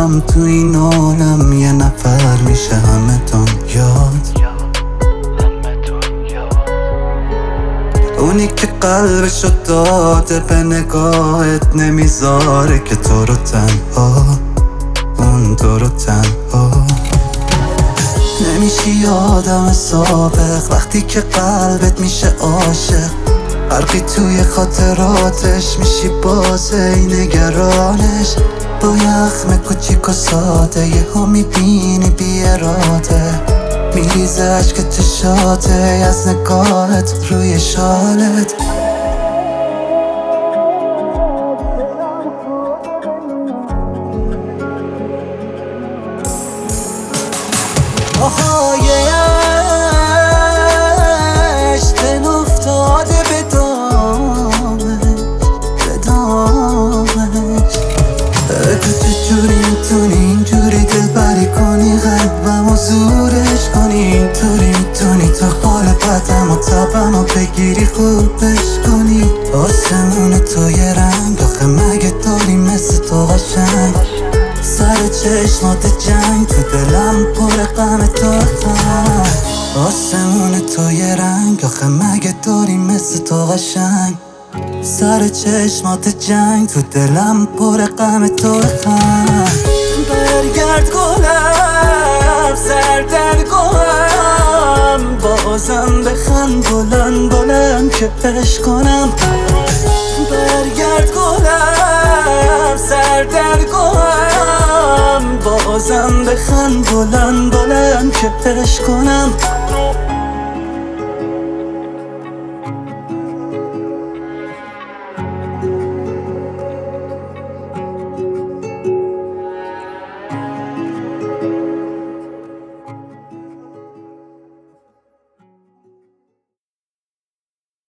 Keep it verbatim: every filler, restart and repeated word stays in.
دارم تو این عالم یه نفر میشه همه دنیات. اونی که قلبشو داده به نگاهت نمیذاره که تو رو تنها، اون تو رو تنها. نمیشی آدم سابق وقتی که قلبت میشه عاشق، غرقی توی خاطراتش میشی بازه ای نگرانش. با یه اخم کوچیک و ساده یه ها میبینی بی اراده، میریزه عشق چشاته از نگاهت روی شالت. آهای عشق دل افتاده به دامش، به دامش. تو چجوری میتونی اینجوری دل بری کنی قلبم و زورش کنی؟ اینطوری میتونی تا حال بدم و تبم و بگیری خوبش کنی؟ آسمون تو یه رنگ آخه مگه داری مثل تو قشنگ؟ سر چشمات جنگ تو دلم پر غم تو غم. آسمون تو یه رنگ آخه مگه داری مثل تو قشنگ؟ سر چشمات جنگ تو دلم پر غم تو غم. برگرد گلم سر در گلم، بازم بخند بلند بلند که عشق کنم. برگرد گلم سر در گلم، بازم بخند بلند بلند که عشق کنم.